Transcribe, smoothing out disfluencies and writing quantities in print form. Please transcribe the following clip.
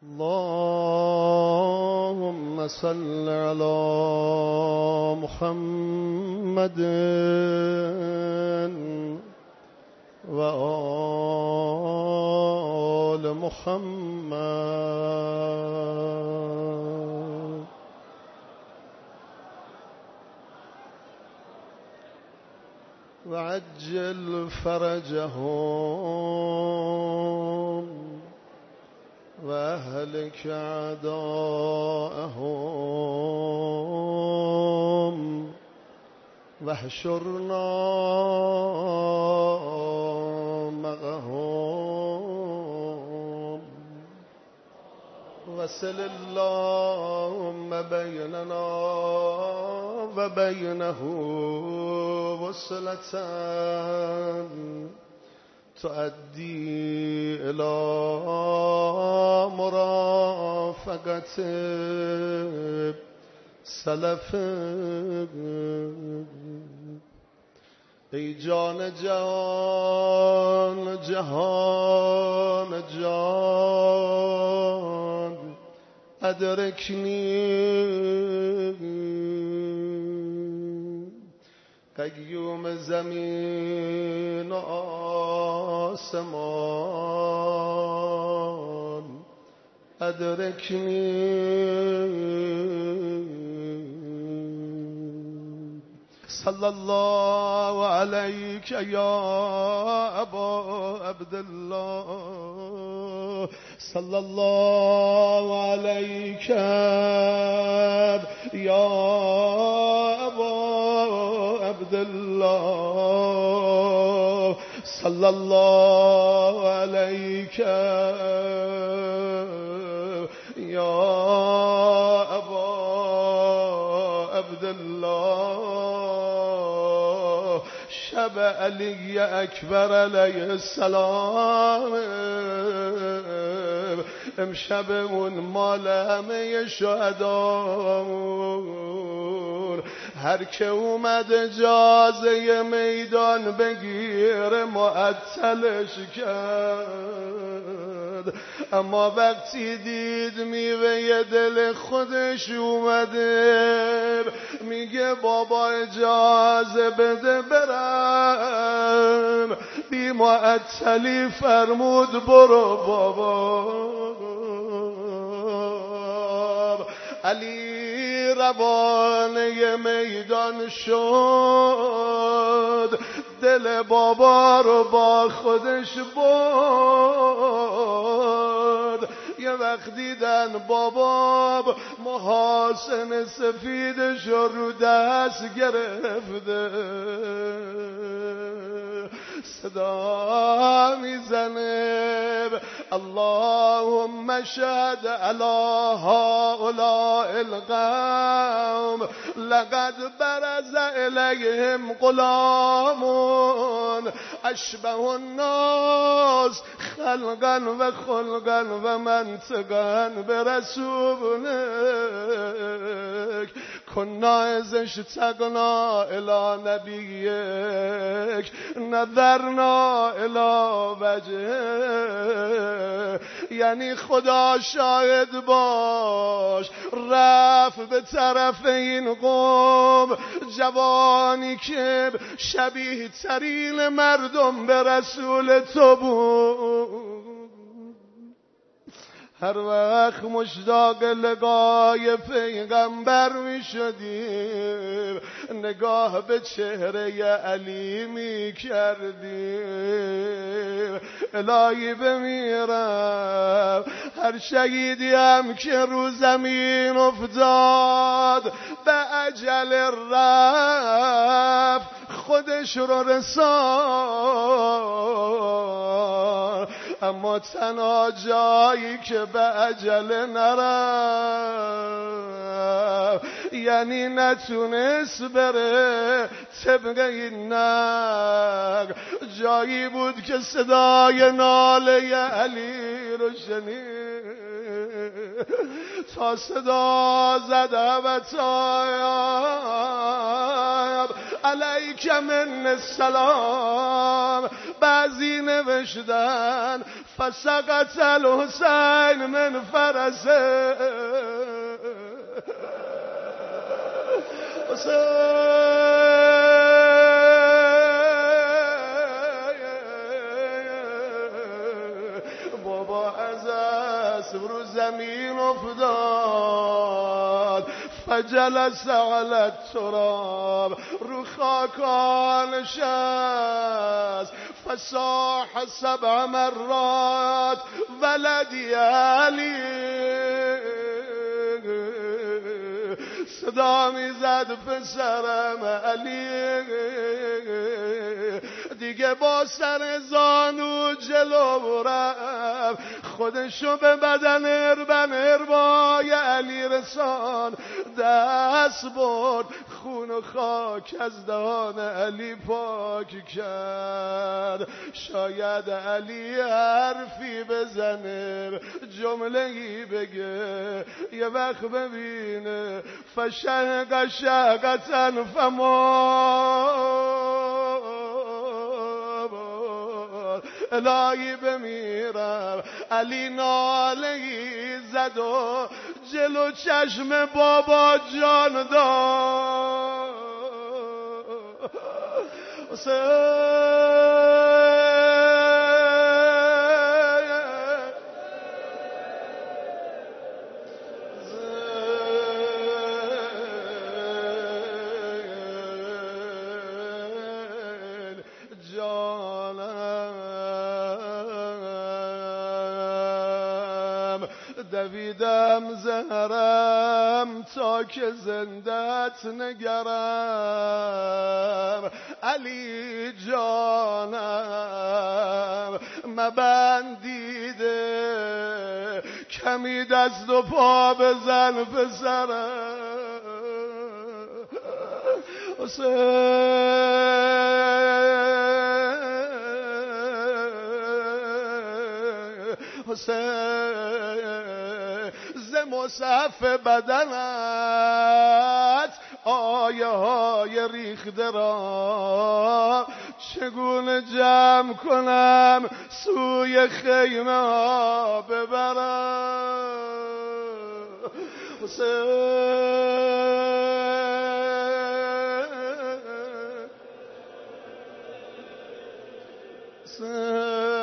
اللهم صل على محمد وآل محمد وعجل فرجهم وأهلك أعداءهم واحشرنا معهم وصل اللهم بيننا وبينه وصلة تؤدي إلى مرافقة سلف. ای جان جان جهان جان ادرکنی قیوم زمین و آسمان ادرکنی. صلی الله علیک یا ابا عبدالله صلی الله علیک یا ابا عبدالله صلی الله علیک یا ابا عبدالله. شب علی اکبر علیه السلام امشبمون مال همه شهدامون. هر که اومد اجازه میدان بگیره معطلش کرد، اما وقتی دید میوه دل خودش اومده میگه بابا اجازه بده برم. بی معطلی فرمود برو بابا. علی روانه میدان شد، دل بابا رو با خودش برد. یه وقت دیدن بابا محاسن سفیدش رو دست گرفته، صدا میزنه اللهم اشهد علی هؤلاء القوم لقد برز الیهم غلام اشبه الناس خلقا و خلقا و منطقا برسولک کنا ازش تقنا الی نبیک نظرنا الی وجه. یعنی خدا شاهد باش رفت به طرف این قوم جوانی که شبیه ترین مردم به رسول تو بود. هر وقت مشتاق لقای پیغمبر می شدیم نگاه به چهره علی می کردیم. الهی بمیرم هر شهیدی هم که رو زمین افتاد به اجل رفت خودش رو رسان، اما تنها جایی که به اجل نرفت یعنی نتونست بره طبق این نقل جایی بود که صدای ناله علی رو شنید تا صدا زده و تایب علیک من السلام. بعضی نوشتن فسقط الحسین من فرسه بابا از اسب رو زمین افتاد فجلس علی التراب رو خاکا نشست فصاح 7 مرات ولدی علی صدا میزد پسرم علی دیگه با سر زانو جلو رفت خودشو به بدن اربای علی رسان دست برد خون و خاک از دهان علی پاک کرد شاید علی حرفی بزنه جمله‌ای بگه یه وقت ببینه فشق شقتا الهی بمیرم علی نالهی زد و جلو چشم بابا جان داد دویدم زهرم تا که زندت نگرم علی جانم مبندیده کمی دست و پا بزن پسرم حسین ز مصحف بدنت آیه های ریخته را چگونه جمع کنم سوی خیمه ها ببرم حسین